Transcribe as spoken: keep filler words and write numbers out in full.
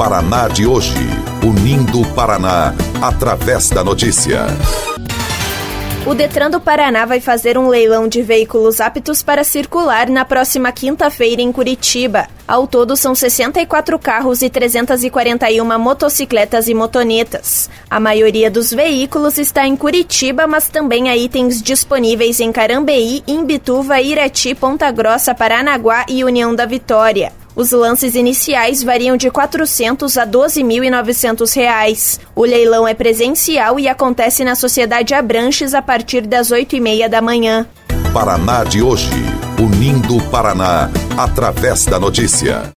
Paraná de hoje, unindo o Paraná através da notícia. O Detran do Paraná vai fazer um leilão de veículos aptos para circular na próxima quinta-feira em Curitiba. Ao todo, são sessenta e quatro carros e trezentas e quarenta e uma motocicletas e motonetas. A maioria dos veículos está em Curitiba, mas também há itens disponíveis em Carambeí, Imbituva, Irati, Ponta Grossa, Paranaguá e União da Vitória. Os lances iniciais variam de quatrocentos a doze mil e novecentos reais. O leilão é presencial e acontece na Sociedade Abranches a partir das oito e meia da manhã. Paraná de hoje, unindo o Paraná através da notícia.